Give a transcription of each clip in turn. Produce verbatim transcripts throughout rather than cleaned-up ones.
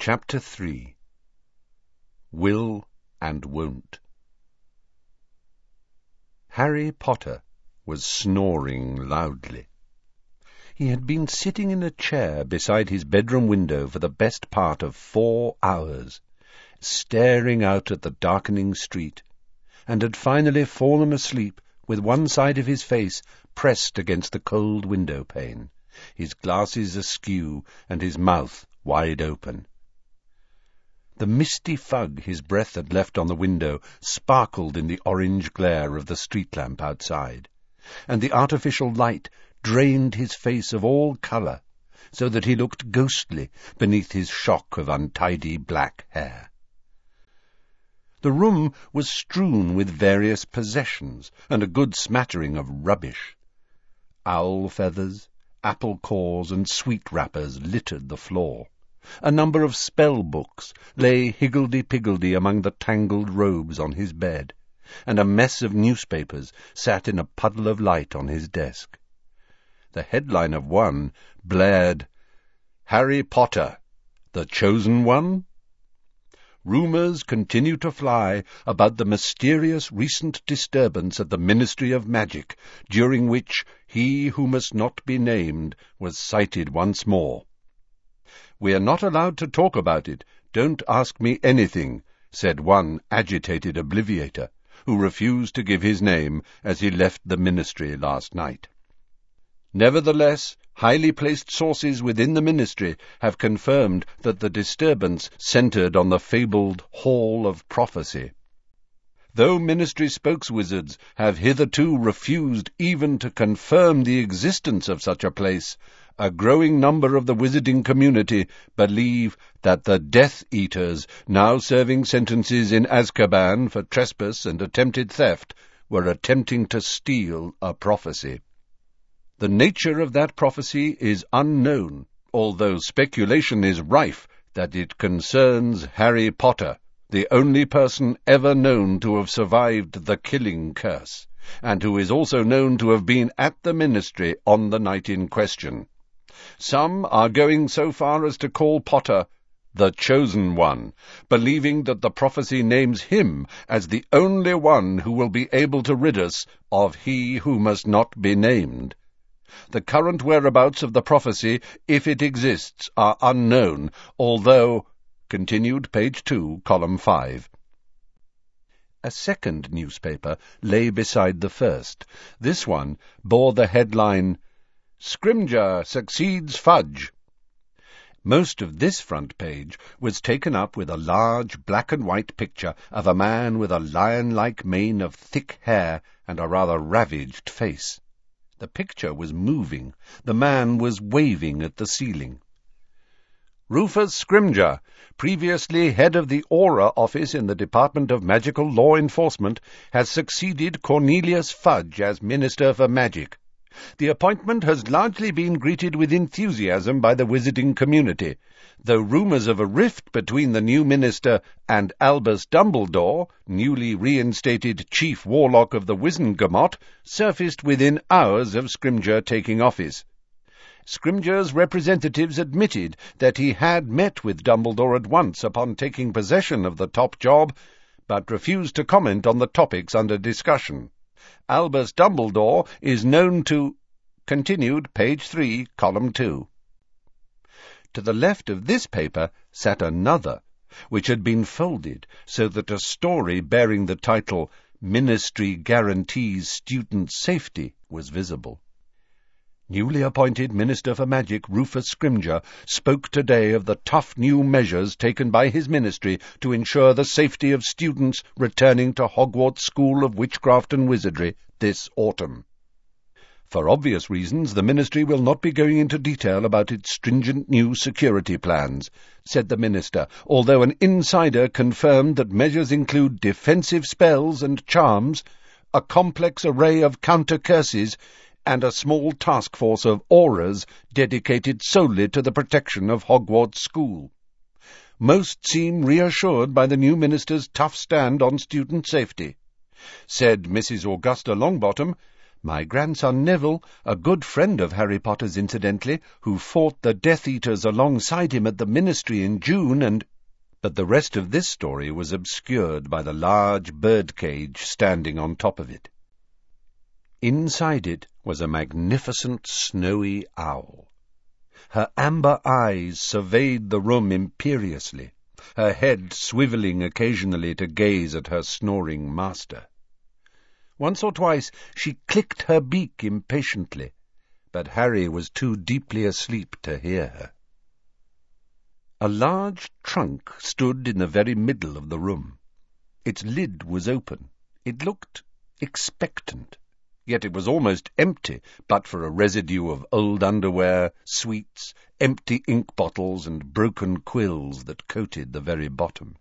Chapter three. Will and Won't. Harry Potter was snoring loudly. He had been sitting in a chair beside his bedroom window for the best part of four hours, staring out at the darkening street, and had finally fallen asleep with one side of his face pressed against the cold window-pane, his glasses askew and his mouth wide open. The misty fug his breath had left on the window sparkled in the orange glare of the street lamp outside, and the artificial light drained his face of all colour, so that he looked ghostly beneath his shock of untidy black hair. The room was strewn with various possessions, and a good smattering of rubbish. Owl feathers, apple cores, and sweet wrappers littered the floor. A number of spell books lay higgledy-piggledy among the tangled robes on his bed, and a mess of newspapers sat in a puddle of light on his desk. The headline of one blared, "Harry Potter, the Chosen One?" Rumours continued to fly about the mysterious recent disturbance at the Ministry of Magic, during which he who must not be named was sighted once more. "We are not allowed to talk about it. Don't ask me anything," said one agitated obliviator, who refused to give his name as he left the ministry last night. Nevertheless, highly placed sources within the ministry have confirmed that the disturbance centred on the fabled Hall of Prophecy. Though ministry spokeswizards have hitherto refused even to confirm the existence of such a place, a growing number of the wizarding community believe that the Death Eaters, now serving sentences in Azkaban for trespass and attempted theft, were attempting to steal a prophecy. The nature of that prophecy is unknown, although speculation is rife that it concerns Harry Potter, the only person ever known to have survived the killing curse, and who is also known to have been at the ministry on the night in question. Some are going so far as to call Potter the Chosen One, believing that the prophecy names him as the only one who will be able to rid us of he who must not be named. The current whereabouts of the prophecy, if it exists, are unknown, although— continued page two, column five. A second newspaper lay beside the first. This one bore the headline, "Scrimgeour Succeeds Fudge." Most of this front page was taken up with a large black-and-white picture of a man with a lion-like mane of thick hair and a rather ravaged face. The picture was moving. The man was waving at the ceiling. "Rufus Scrimgeour, previously head of the Aura Office in the Department of Magical Law Enforcement, has succeeded Cornelius Fudge as Minister for Magic. The appointment has largely been greeted with enthusiasm by the wizarding community, though rumours of a rift between the new minister and Albus Dumbledore, newly reinstated Chief Warlock of the Wizengamot, surfaced within hours of Scrimgeour taking office. Scrimgeour's representatives admitted that he had met with Dumbledore at once upon taking possession of the top job, but refused to comment on the topics under discussion. Albus Dumbledore is known to— continued page three, column two. To the left of this paper sat another, which had been folded so that a story bearing the title "Ministry Guarantees Student Safety" was visible. Newly appointed Minister for Magic Rufus Scrimgeour spoke today of the tough new measures taken by his ministry to ensure the safety of students returning to Hogwarts School of Witchcraft and Wizardry this autumn. For obvious reasons, the ministry will not be going into detail about its stringent new security plans, said the minister, although an insider confirmed that measures include defensive spells and charms, a complex array of counter-curses, and a small task force of auras dedicated solely to the protection of Hogwarts School. Most seem reassured by the new minister's tough stand on student safety. Said Missus Augusta Longbottom, My grandson Neville, a good friend of Harry Potter's incidentally, who fought the Death Eaters alongside him at the Ministry in June and—" But the rest of this story was obscured by the large birdcage standing on top of it. Inside it was a magnificent snowy owl. Her amber eyes surveyed the room imperiously, her head swivelling occasionally to gaze at her snoring master. Once or twice she clicked her beak impatiently, but Harry was too deeply asleep to hear her. A large trunk stood in the very middle of the room. Its lid was open. It looked expectant, yet it was almost empty, but for a residue of old underwear, sweets, empty ink bottles, and broken quills that coated the very bottom.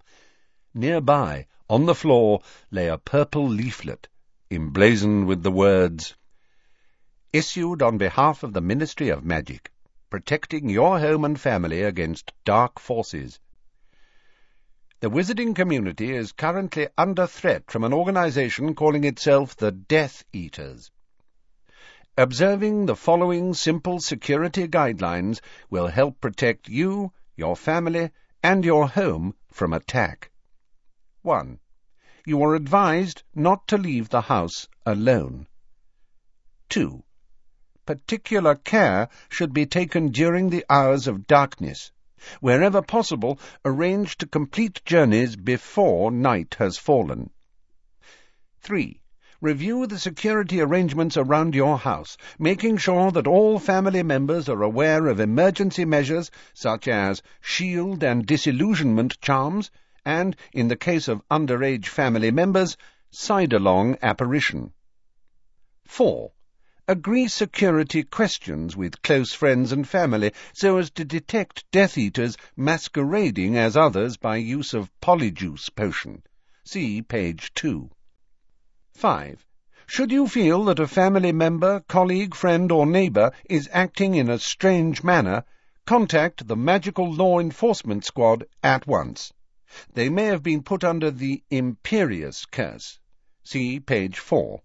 Nearby, on the floor, lay a purple leaflet, emblazoned with the words, "Issued on behalf of the Ministry of Magic, protecting your home and family against dark forces. The wizarding community is currently under threat from an organization calling itself the Death Eaters. Observing the following simple security guidelines will help protect you, your family, and your home from attack. one. You are advised not to leave the house alone. two. Particular care should be taken during the hours of darkness. Wherever possible, arrange to complete journeys before night has fallen. three. Review the security arrangements around your house, making sure that all family members are aware of emergency measures such as shield and disillusionment charms, and, in the case of underage family members, side-along apparition. four. Agree security questions with close friends and family so as to detect Death Eaters masquerading as others by use of Polyjuice potion. See page two. five. Should you feel that a family member, colleague, friend, or neighbour is acting in a strange manner, contact the Magical Law Enforcement Squad at once. They may have been put under the Imperious Curse. See page four.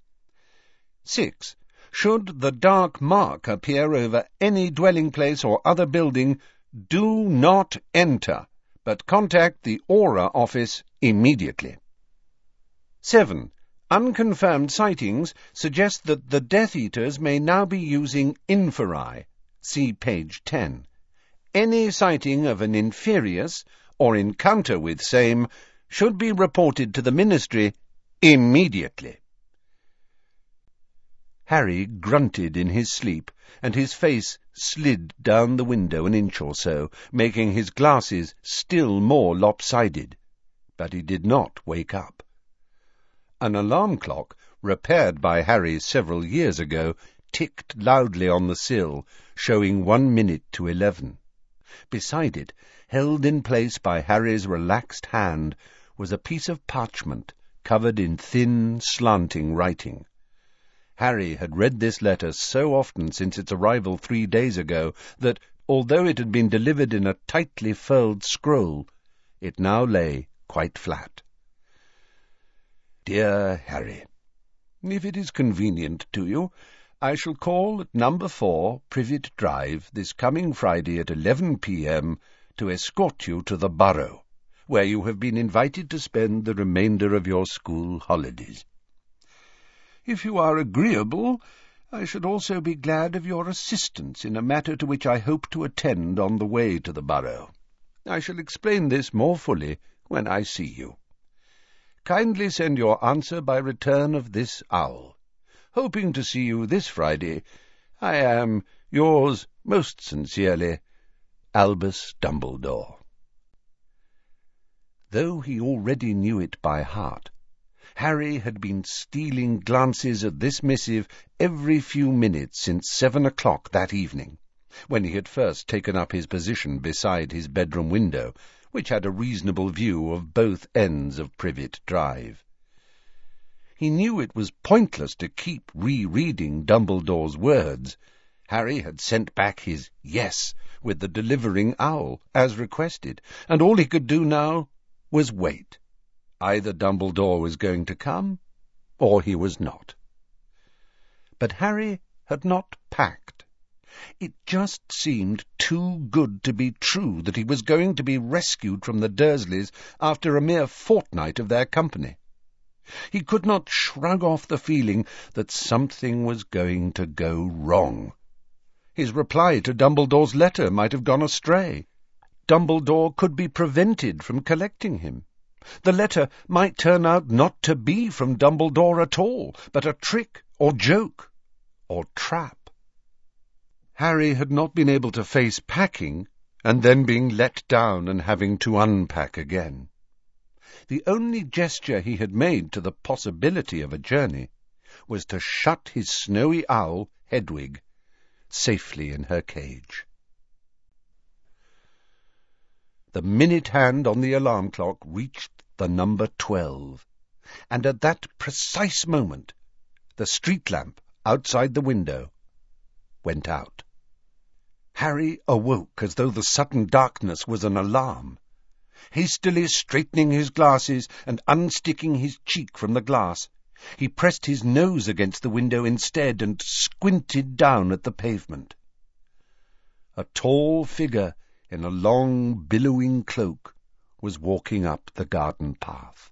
six. Should the dark mark appear over any dwelling place or other building, do not enter, but contact the Aura office immediately. seven. Unconfirmed sightings suggest that the Death Eaters may now be using Inferi. See page ten. Any sighting of an Inferious or encounter with same should be reported to the Ministry immediately. Harry grunted in his sleep, and his face slid down the window an inch or so, making his glasses still more lopsided. But he did not wake up. An alarm clock, repaired by Harry several years ago, ticked loudly on the sill, showing one minute to eleven. Beside it, held in place by Harry's relaxed hand, was a piece of parchment covered in thin, slanting writing. Harry had read this letter so often since its arrival three days ago that, although it had been delivered in a tightly furled scroll, it now lay quite flat. Dear Harry, if it is convenient to you, I shall call at number four, Privet Drive, this coming Friday at eleven p m to escort you to the Burrow, where you have been invited to spend the remainder of your school holidays. If you are agreeable, I should also be glad of your assistance in a matter to which I hope to attend on the way to the Burrow. I shall explain this more fully when I see you. Kindly send your answer by return of this owl. Hoping to see you this Friday, I am yours most sincerely, Albus Dumbledore. Though he already knew it by heart, Harry had been stealing glances at this missive every few minutes since seven o'clock that evening, when he had first taken up his position beside his bedroom window, which had a reasonable view of both ends of Privet Drive. He knew it was pointless to keep re-reading Dumbledore's words. Harry had sent back his yes with the delivering owl, as requested, and all he could do now was wait. Either Dumbledore was going to come, or he was not. But Harry had not packed. It just seemed too good to be true that he was going to be rescued from the Dursleys after a mere fortnight of their company. He could not shrug off the feeling that something was going to go wrong. His reply to Dumbledore's letter might have gone astray. Dumbledore could be prevented from collecting him. The letter might turn out not to be from Dumbledore at all, but a trick or joke or trap. Harry had not been able to face packing and then being let down and having to unpack again. The only gesture he had made to the possibility of a journey was to shut his snowy owl, Hedwig, safely in her cage. The minute hand on the alarm clock reached the number twelve, and at that precise moment the street lamp outside the window went out. Harry awoke as though the sudden darkness was an alarm. Hastily straightening his glasses and unsticking his cheek from the glass, he pressed his nose against the window instead and squinted down at the pavement. A tall figure in a long, billowing cloak was walking up the garden path.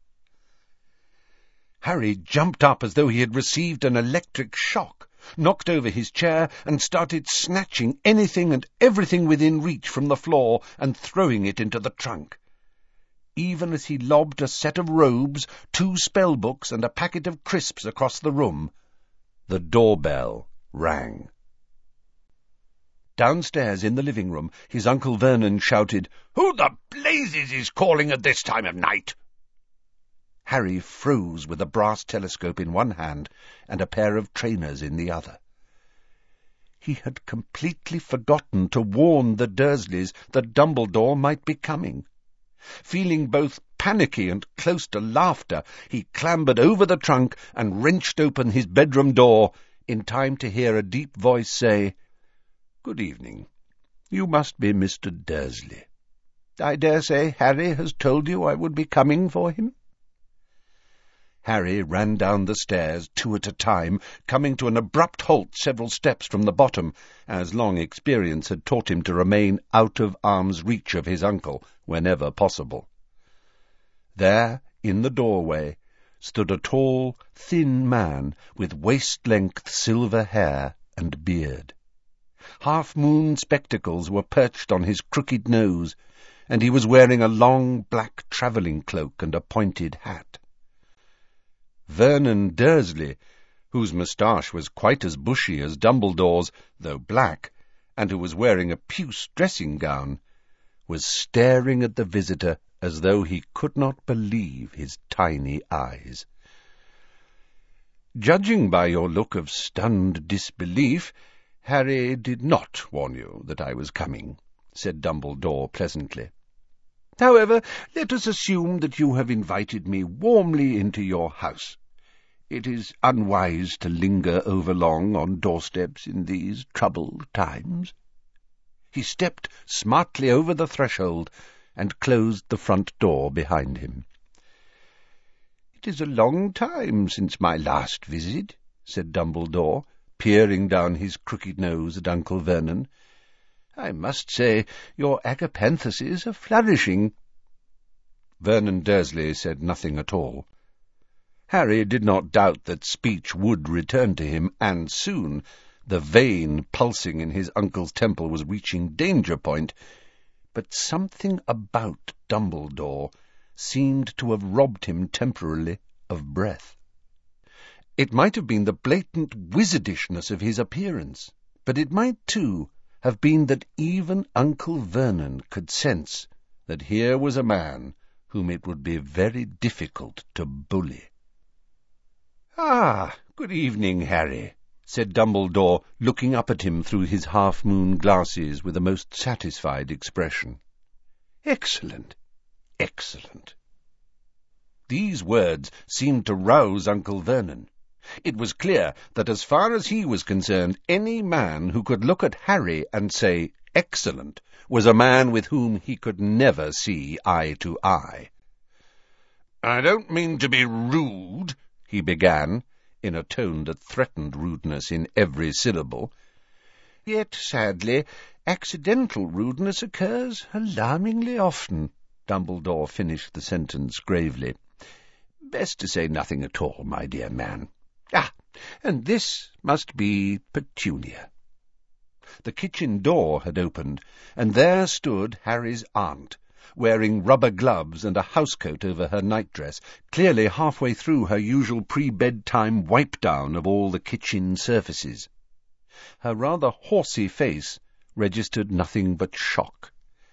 Harry jumped up as though he had received an electric shock, knocked over his chair, and started snatching anything and everything within reach from the floor and throwing it into the trunk. Even as he lobbed a set of robes, two spell-books, and a packet of crisps across the room, the doorbell rang. Downstairs in the living room, his Uncle Vernon shouted, "Who the blazes is calling at this time of night?" Harry froze with a brass telescope in one hand and a pair of trainers in the other. He had completely forgotten to warn the Dursleys that Dumbledore might be coming. Feeling both panicky and close to laughter, he clambered over the trunk and wrenched open his bedroom door in time to hear a deep voice say, "Good evening. You must be Mister Dursley. I dare say Harry has told you I would be coming for him?" Harry ran down the stairs, two at a time, coming to an abrupt halt several steps from the bottom, as long experience had taught him to remain out of arm's reach of his uncle whenever possible. There, in the doorway, stood a tall, thin man with waist-length silver hair and beard. Half-moon spectacles were perched on his crooked nose, and he was wearing a long black travelling cloak and a pointed hat. Vernon Dursley, whose moustache was quite as bushy as Dumbledore's, though black, and who was wearing a puce dressing-gown, was staring at the visitor as though he could not believe his tiny eyes. "Judging by your look of stunned disbelief, Harry did not warn you that I was coming," said Dumbledore pleasantly. "However, let us assume that you have invited me warmly into your house. It is unwise to linger overlong on doorsteps in these troubled times." He stepped smartly over the threshold and closed the front door behind him. "It is a long time since my last visit," said Dumbledore, peering down his crooked nose at Uncle Vernon. "I must say your agapanthuses are flourishing." Vernon Dursley said nothing at all. Harry did not doubt that speech would return to him, and soon. The vein pulsing in his uncle's temple was reaching danger point, but something about Dumbledore seemed to have robbed him temporarily of breath. It might have been the blatant wizardishness of his appearance, but it might, too, have been that even Uncle Vernon could sense that here was a man whom it would be very difficult to bully. "Ah, good evening, Harry," said Dumbledore, looking up at him through his half-moon glasses with a most satisfied expression. "Excellent, excellent." These words seemed to rouse Uncle Vernon. It was clear that as far as he was concerned, any man who could look at Harry and say "excellent" was a man with whom he could never see eye to eye. "I don't mean to be rude," he began, in a tone that threatened rudeness in every syllable. "Yet, sadly, accidental rudeness occurs alarmingly often," Dumbledore finished the sentence gravely. "Best to say nothing at all, my dear man. Ah, and this must be Petunia." The kitchen door had opened, and there stood Harry's aunt, wearing rubber gloves and a housecoat over her nightdress, clearly halfway through her usual pre-bedtime wipe-down of all the kitchen surfaces. Her rather horsey face registered nothing but shock.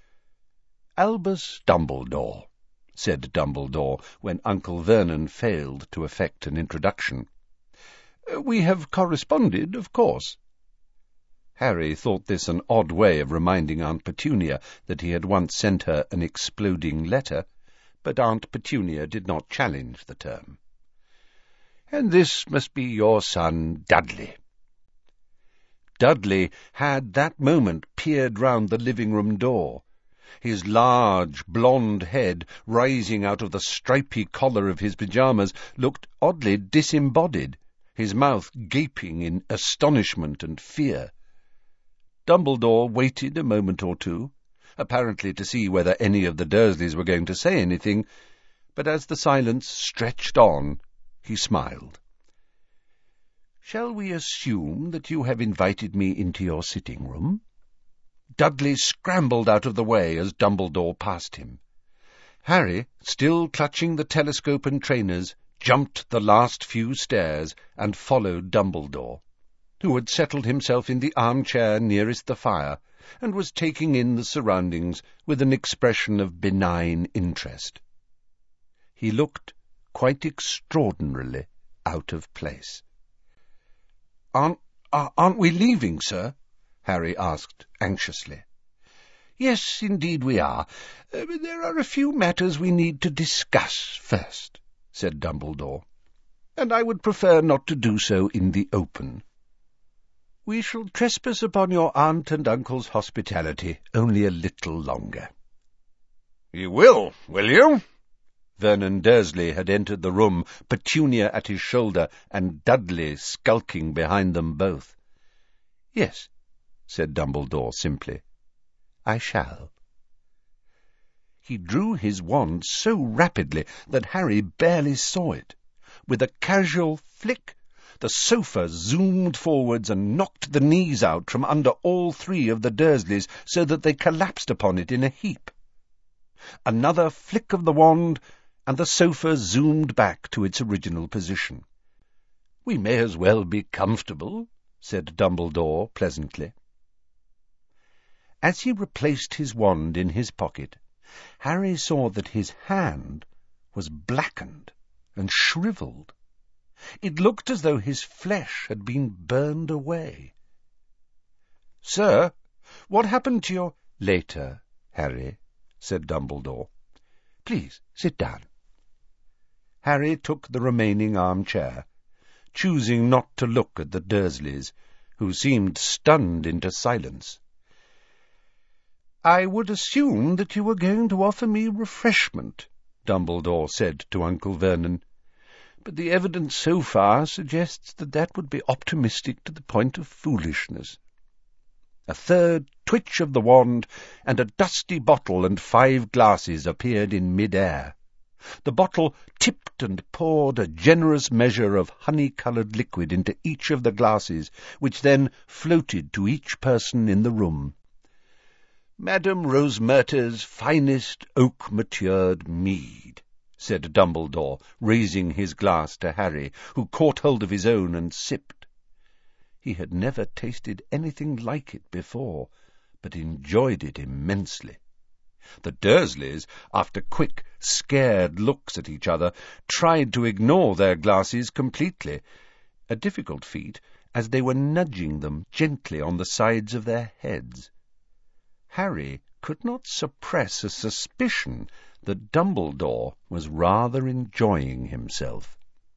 "Albus Dumbledore," said Dumbledore, when Uncle Vernon failed to effect an introduction. "We have corresponded, of course." Harry thought this an odd way of reminding Aunt Petunia that he had once sent her an exploding letter, but Aunt Petunia did not challenge the term. "And this must be your son Dudley." Dudley had that moment peered round the living-room door. His large, blonde head, rising out of the stripy collar of his pyjamas, looked oddly disembodied, his mouth gaping in astonishment and fear. Dumbledore waited a moment or two, apparently to see whether any of the Dursleys were going to say anything, but as the silence stretched on, he smiled. "Shall we assume that you have invited me into your sitting-room?" Dudley scrambled out of the way as Dumbledore passed him. Harry, still clutching the telescope and trainers, jumped the last few stairs and followed Dumbledore, who had settled himself in the armchair nearest the fire and was taking in the surroundings with an expression of benign interest. He looked quite extraordinarily out of place. Aren't, uh, aren't we leaving, sir?" Harry asked anxiously. "Yes, indeed we are. Uh, but there are a few matters we need to discuss first," said Dumbledore, "and I would prefer not to do so in the open." "We shall trespass upon your aunt and uncle's hospitality only a little longer." "You will, will you?" Vernon Dursley had entered the room, Petunia at his shoulder, and Dudley skulking behind them both. "Yes," said Dumbledore simply, "I shall." He drew his wand so rapidly that Harry barely saw it. With a casual flick, the sofa zoomed forwards and knocked the knees out from under all three of the Dursleys so that they collapsed upon it in a heap. Another flick of the wand, and the sofa zoomed back to its original position. "We may as well be comfortable," said Dumbledore pleasantly. As he replaced his wand in his pocket, Harry saw that his hand was blackened and shriveled. It looked as though his flesh had been burned away. "Sir, what happened to your—" "Later, Harry," said Dumbledore. "Please sit down." Harry took the remaining armchair, choosing not to look at the Dursleys, who seemed stunned into silence. "I would assume that you were going to offer me refreshment," Dumbledore said to Uncle Vernon, "but the evidence so far suggests that that would be optimistic to the point of foolishness." A third twitch of the wand, and a dusty bottle and five glasses appeared in mid-air. The bottle tipped and poured a generous measure of honey-coloured liquid into each of the glasses, which then floated to each person in the room. "Madame Rosemerte's finest oak-matured mead," said Dumbledore, raising his glass to Harry, who caught hold of his own and sipped. He had never tasted anything like it before, but enjoyed it immensely. The Dursleys, after quick, scared looks at each other, tried to ignore their glasses completely, a difficult feat, as they were nudging them gently on the sides of their heads. Harry could not suppress a suspicion that Dumbledore was rather enjoying himself.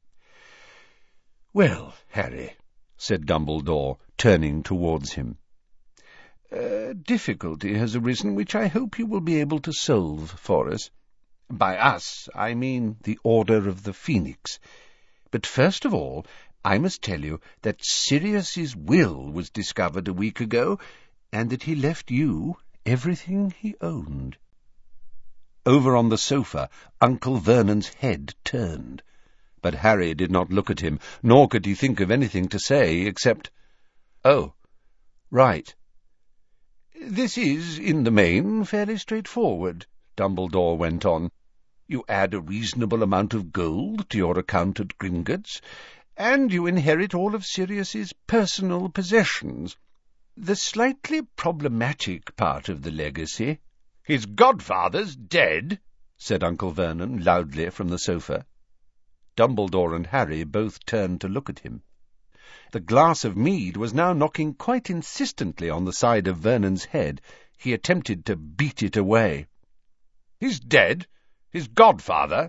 "Well, Harry," said Dumbledore, turning towards him, "a difficulty has arisen which I hope you will be able to solve for us. By us, I mean the Order of the Phoenix. But first of all, I must tell you that Sirius's will was discovered a week ago, and that he left you everything he owned." Over on the sofa, Uncle Vernon's head turned, but Harry did not look at him, nor could he think of anything to say except, "Oh, right." "This is, in the main, fairly straightforward," Dumbledore went on. "You add a reasonable amount of gold to your account at Gringotts, and you inherit all of Sirius's personal possessions. The slightly problematic part of the legacy—" "His godfather's dead," said Uncle Vernon loudly from the sofa. Dumbledore and Harry both turned to look at him. The glass of mead was now knocking quite insistently on the side of Vernon's head. He attempted to beat it away. "He's dead? His godfather?"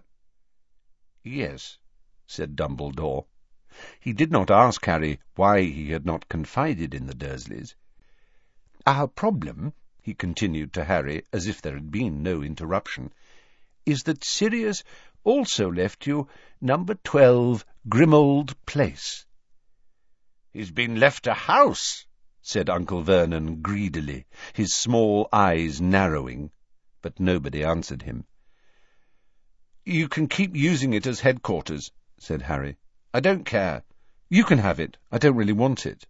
"Yes," said Dumbledore. He did not ask Harry why he had not confided in the Dursleys. "Our problem," he continued to Harry, as if there had been no interruption, "is that Sirius also left you number twelve Grimmauld Place." "He's been left a house," said Uncle Vernon greedily, his small eyes narrowing, but nobody answered him. "You can keep using it as headquarters," said Harry. "I don't care. You can have it. I don't really want it."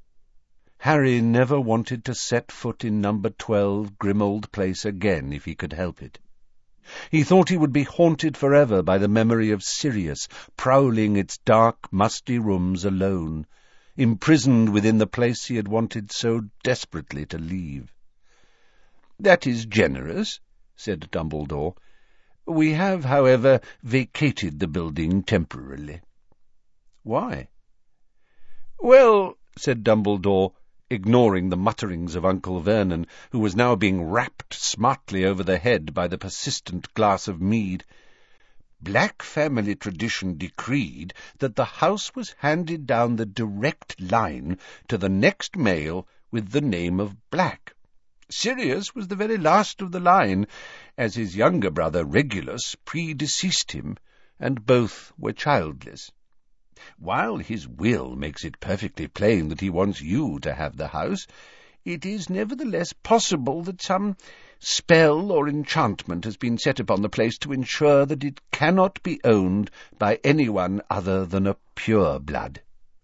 Harry never wanted to set foot in number twelve Grimmauld Place again if he could help it. He thought he would be haunted forever by the memory of Sirius prowling its dark, musty rooms alone, imprisoned within the place he had wanted so desperately to leave. "That is generous," said Dumbledore. "We have, however, vacated the building temporarily." "Why?" "Well," said Dumbledore, ignoring the mutterings of Uncle Vernon, who was now being rapped smartly over the head by the persistent glass of mead, "Black family tradition decreed that the house was handed down the direct line to the next male with the name of Black. Sirius was the very last of the line, as his younger brother Regulus predeceased him, and both were childless. While his will makes it perfectly plain that he wants you to have the house, it is nevertheless possible that some spell or enchantment has been set upon the place to ensure that it cannot be owned by anyone other than a pure-blood."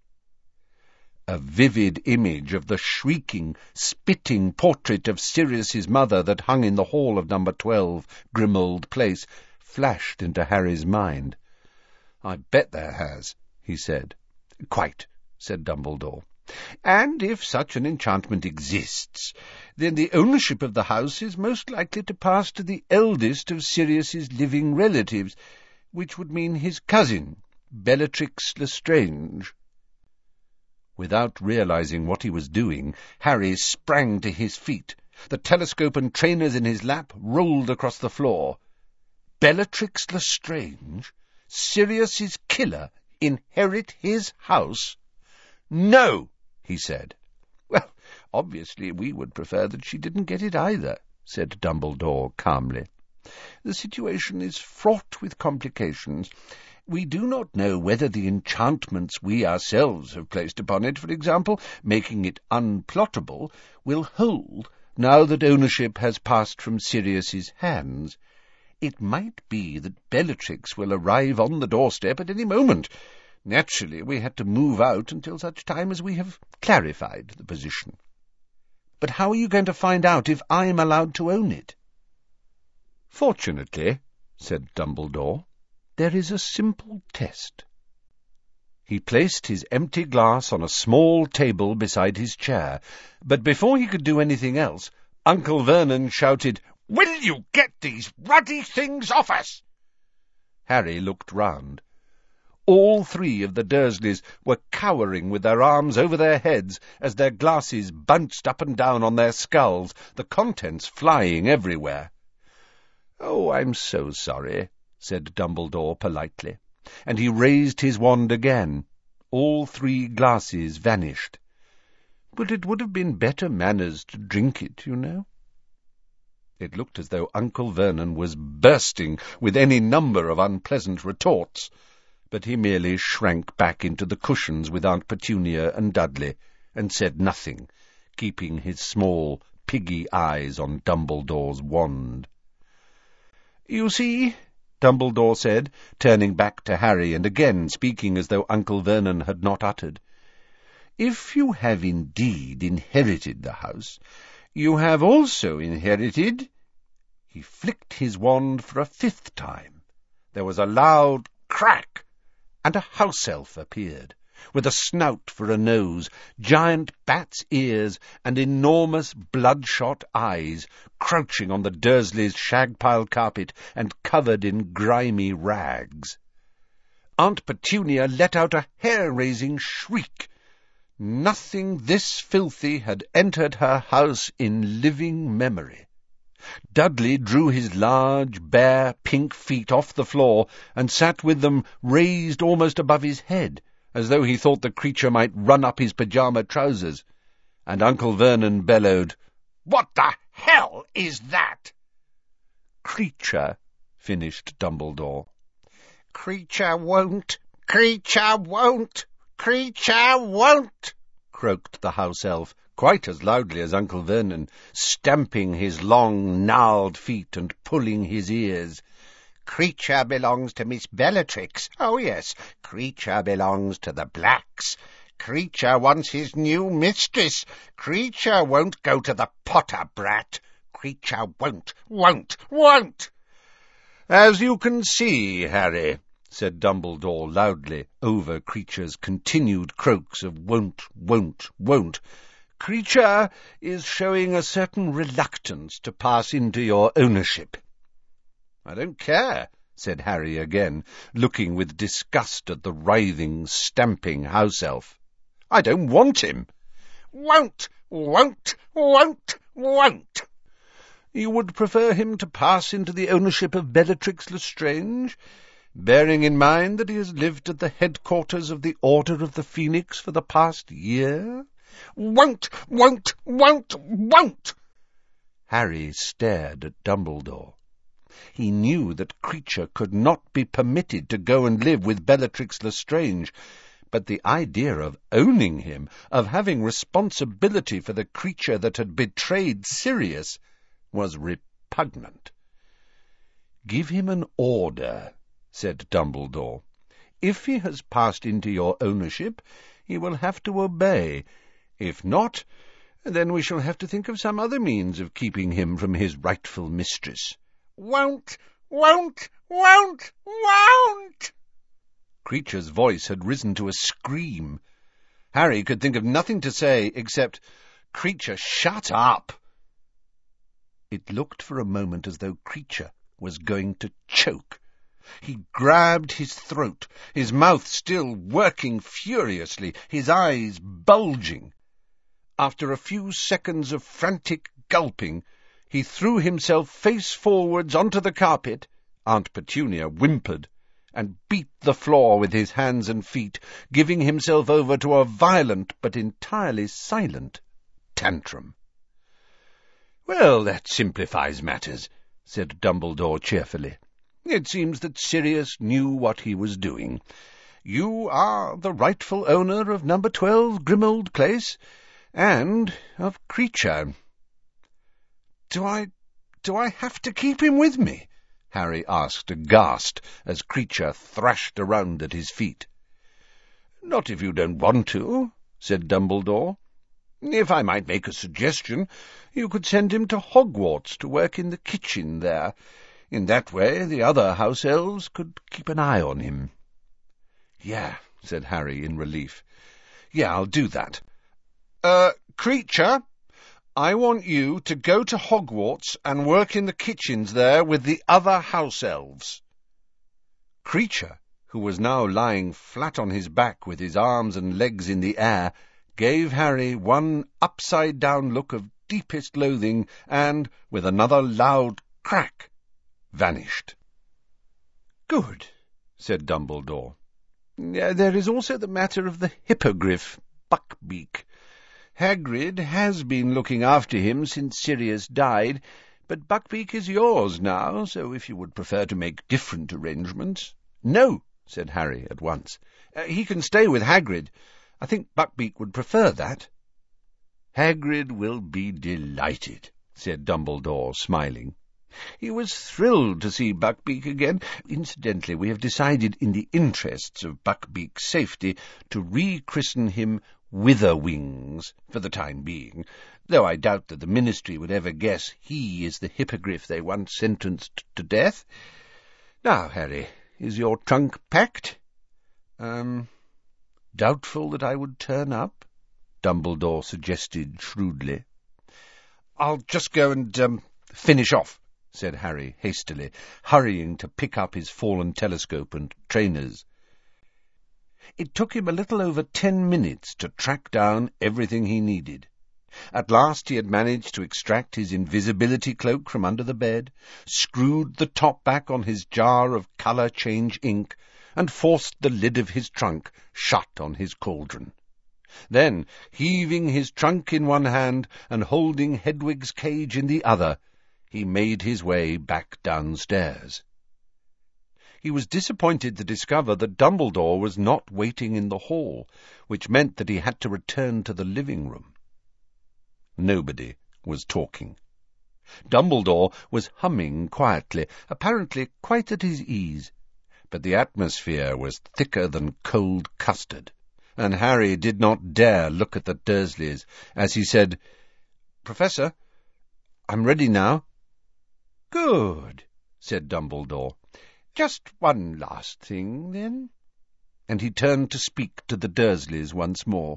A vivid image of the shrieking, spitting portrait of Sirius's mother that hung in the hall of number twelve Grimmauld Place flashed into Harry's mind. "I bet there has," he said. "Quite," said Dumbledore. "And if such an enchantment exists, then the ownership of the house is most likely to pass to the eldest of Sirius's living relatives, which would mean his cousin, Bellatrix Lestrange." Without realizing what he was doing, Harry sprang to his feet. The telescope and trainers in his lap rolled across the floor. Bellatrix Lestrange, Sirius's killer, inherit his house? "No," he said. "Well, obviously we would prefer that she didn't get it either," said Dumbledore calmly. "The situation is fraught with complications. We do not know whether the enchantments we ourselves have placed upon it, for example, making it unplottable, will hold now that ownership has passed from Sirius's hands. It might be that Bellatrix will arrive on the doorstep at any moment. Naturally, we had to move out until such time as we have clarified the position." "But how are you going to find out if I'm allowed to own it?" "Fortunately," said Dumbledore, "there is a simple test." He placed his empty glass on a small table beside his chair, but before he could do anything else, Uncle Vernon shouted, "Will you get these ruddy things off us?" Harry looked round. All three of the Dursleys were cowering with their arms over their heads as their glasses bounced up and down on their skulls, the contents flying everywhere. "Oh, I'm so sorry," said Dumbledore politely, and he raised his wand again. All three glasses vanished. "But it would have been better manners to drink it, you know." It looked as though Uncle Vernon was bursting with any number of unpleasant retorts, but he merely shrank back into the cushions with Aunt Petunia and Dudley, and said nothing, keeping his small, piggy eyes on Dumbledore's wand. "You see," Dumbledore said, turning back to Harry and again speaking as though Uncle Vernon had not uttered, "if you have indeed inherited the house, you have also inherited—" He flicked his wand for a fifth time. There was a loud crack, and a house-elf appeared, with a snout for a nose, giant bat's ears, and enormous bloodshot eyes, crouching on the Dursleys' shag-pile carpet and covered in grimy rags. Aunt Petunia let out a hair-raising shriek. Nothing this filthy had entered her house in living memory. Dudley drew his large, bare, pink feet off the floor and sat with them raised almost above his head, as though he thought the creature might run up his pyjama trousers, and Uncle Vernon bellowed, "What the hell is that?" "Creature," finished Dumbledore. "Creature won't, creature won't, creature won't," croaked the house-elf, quite as loudly as Uncle Vernon, stamping his long, gnarled feet and pulling his ears. "Creature belongs to Miss Bellatrix. Oh, yes, Creature belongs to the Blacks. Creature wants his new mistress. Creature won't go to the Potter brat. Creature won't, won't, won't." "As you can see, Harry," said Dumbledore loudly, over Creature's continued croaks of won't, won't, won't, "Creature is showing a certain reluctance to pass into your ownership." "I don't care," said Harry again, looking with disgust at the writhing, stamping house-elf. "I don't want him." "Won't, won't, won't, won't." "You would prefer him to pass into the ownership of Bellatrix Lestrange, bearing in mind that he has lived at the headquarters of the Order of the Phoenix for the past year?" "Won't, won't, won't, won't." Harry stared at Dumbledore. He knew that Creature could not be permitted to go and live with Bellatrix Lestrange, but the idea of owning him, of having responsibility for the creature that had betrayed Sirius, was repugnant. "Give him an order," said Dumbledore. "If he has passed into your ownership, he will have to obey. If not, then we shall have to think of some other means of keeping him from his rightful mistress." "Won't, won't, won't, won't!" Creature's voice had risen to a scream. Harry could think of nothing to say except, "Creature, shut up!" It looked for a moment as though Creature was going to choke. He grabbed his throat, his mouth still working furiously, his eyes bulging. After a few seconds of frantic gulping, he threw himself face forwards onto the carpet, Aunt Petunia whimpered, and beat the floor with his hands and feet, giving himself over to a violent but entirely silent tantrum. "Well, that simplifies matters," said Dumbledore cheerfully. "It seems that Sirius knew what he was doing. You are the rightful owner of number twelve Grimmauld Place, and of Creature." Do I... do I have to keep him with me?" Harry asked aghast, as Creature thrashed around at his feet. "Not if you don't want to," said Dumbledore. "If I might make a suggestion, you could send him to Hogwarts to work in the kitchen there. In that way the other house elves could keep an eye on him." "Yeah," said Harry in relief. "Yeah, I'll do that. Uh, Creature, I want you to go to Hogwarts and work in the kitchens there with the other house elves." Creature, who was now lying flat on his back with his arms and legs in the air, gave Harry one upside-down look of deepest loathing and, with another loud crack, vanished. "Good," said Dumbledore. "There is also the matter of the hippogriff, Buckbeak. Hagrid has been looking after him since Sirius died, but Buckbeak is yours now, so if you would prefer to make different arrangements—" "No," said Harry at once. Uh, he can stay with Hagrid. I think Buckbeak would prefer that. Hagrid will be delighted, said Dumbledore, smiling. He was thrilled to see Buckbeak again. Incidentally, we have decided, in the interests of Buckbeak's safety, to rechristen him Witherwings for the time being, though I doubt that the Ministry would ever guess he is the hippogriff they once sentenced to death. Now, Harry, is your trunk packed? Um, doubtful that I would turn up? Dumbledore suggested shrewdly. I'll just go and um, finish off, said Harry hastily, hurrying to pick up his fallen telescope and trainers. It took him a little over ten minutes to track down everything he needed. At last he had managed to extract his invisibility cloak from under the bed, screwed the top back on his jar of colour-change ink, and forced the lid of his trunk shut on his cauldron. Then, heaving his trunk in one hand and holding Hedwig's cage in the other, he made his way back downstairs. He was disappointed to discover that Dumbledore was not waiting in the hall, which meant that he had to return to the living room. Nobody was talking. Dumbledore was humming quietly, apparently quite at his ease, but the atmosphere was thicker than cold custard, and Harry did not dare look at the Dursleys as he said, "Professor, I'm ready now." "Good," said Dumbledore. "Just one last thing, then." And he turned to speak to the Dursleys once more.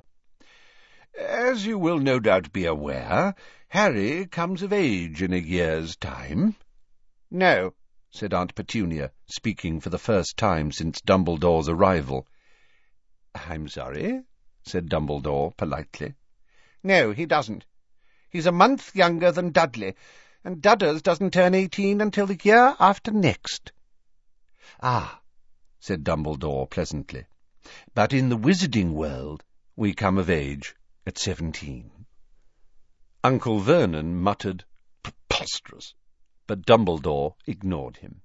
"As you will no doubt be aware, Harry comes of age in a year's time." "No," said Aunt Petunia, speaking for the first time since Dumbledore's arrival. "I'm sorry," said Dumbledore politely. "No, he doesn't. He's a month younger than Dudley, and Dudders doesn't turn eighteen until the year after next." "Ah," said Dumbledore pleasantly, "but in the wizarding world we come of age at seventeen." Uncle Vernon muttered, "Preposterous," but Dumbledore ignored him.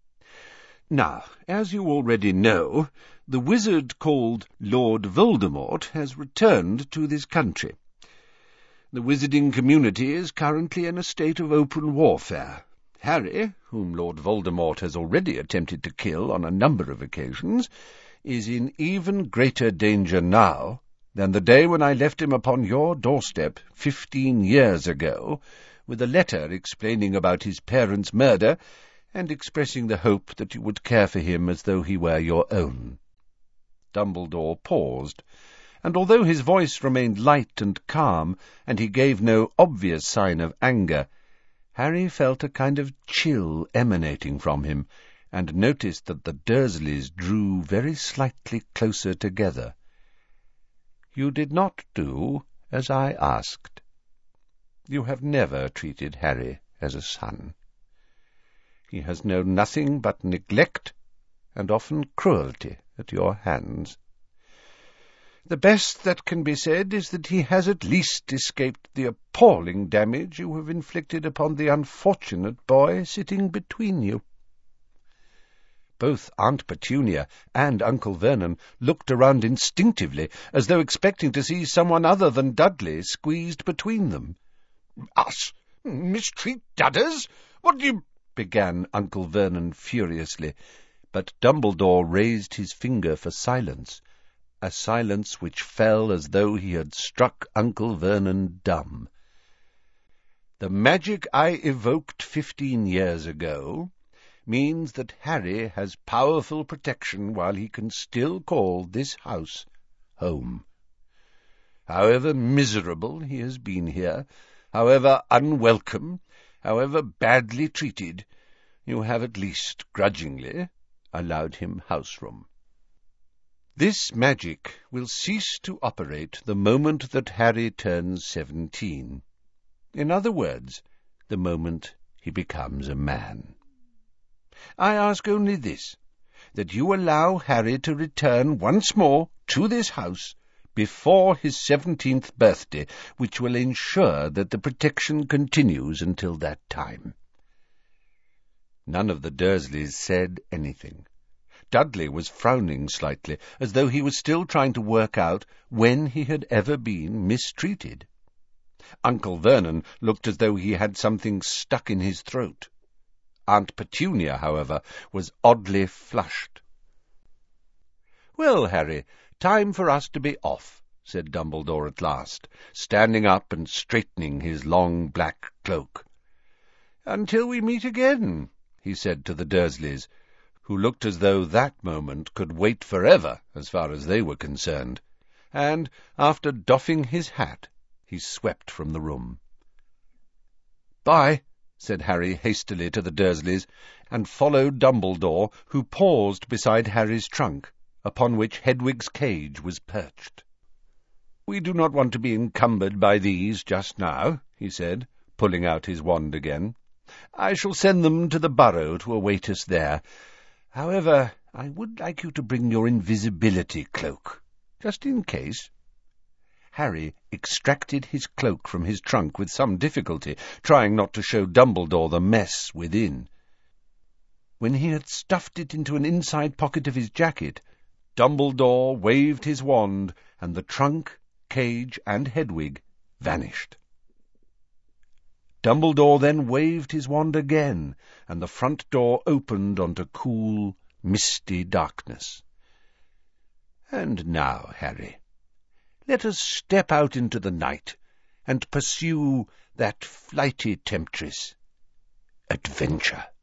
"Now, as you already know, the wizard called Lord Voldemort has returned to this country. The wizarding community is currently in a state of open warfare. Harry, whom Lord Voldemort has already attempted to kill on a number of occasions, is in even greater danger now than the day when I left him upon your doorstep fifteen years ago, with a letter explaining about his parents' murder, and expressing the hope that you would care for him as though he were your own." Dumbledore paused, and although his voice remained light and calm, and he gave no obvious sign of anger, Harry felt a kind of chill emanating from him, and noticed that the Dursleys drew very slightly closer together. "You did not do as I asked. You have never treated Harry as a son. He has known nothing but neglect, and often cruelty, at your hands. The best that can be said is that he has at least escaped the appalling damage you have inflicted upon the unfortunate boy sitting between you." Both Aunt Petunia and Uncle Vernon looked around instinctively, as though expecting to see someone other than Dudley squeezed between them. "Us? Mistreat Dudders? What do you—" began Uncle Vernon furiously, but Dumbledore raised his finger for silence, a silence which fell as though he had struck Uncle Vernon dumb. "The magic I evoked fifteen years ago means that Harry has powerful protection while he can still call this house home. However miserable he has been here, however unwelcome, however badly treated, you have at least grudgingly allowed him house-room. This magic will cease to operate the moment that Harry turns seventeen. In other words, the moment he becomes a man. I ask only this, that you allow Harry to return once more to this house before his seventeenth birthday, which will ensure that the protection continues until that time." None of the Dursleys said anything. Dudley was frowning slightly, as though he was still trying to work out when he had ever been mistreated. Uncle Vernon looked as though he had something stuck in his throat. Aunt Petunia, however, was oddly flushed. "Well, Harry, time for us to be off," said Dumbledore at last, standing up and straightening his long black cloak. "Until we meet again," he said to the Dursleys, who looked as though that moment could wait forever as far as they were concerned, and, after doffing his hat, he swept from the room. "Bye," said Harry hastily to the Dursleys, and followed Dumbledore, who paused beside Harry's trunk, upon which Hedwig's cage was perched. "We do not want to be encumbered by these just now," he said, pulling out his wand again. "I shall send them to the burrow to await us there. However, I would like you to bring your invisibility cloak, just in case." Harry extracted his cloak from his trunk with some difficulty, trying not to show Dumbledore the mess within. When he had stuffed it into an inside pocket of his jacket, Dumbledore waved his wand, and the trunk, cage, and Hedwig vanished. Dumbledore then waved his wand again, and the front door opened onto cool, misty darkness. "And now, Harry, let us step out into the night and pursue that flighty temptress, Adventure."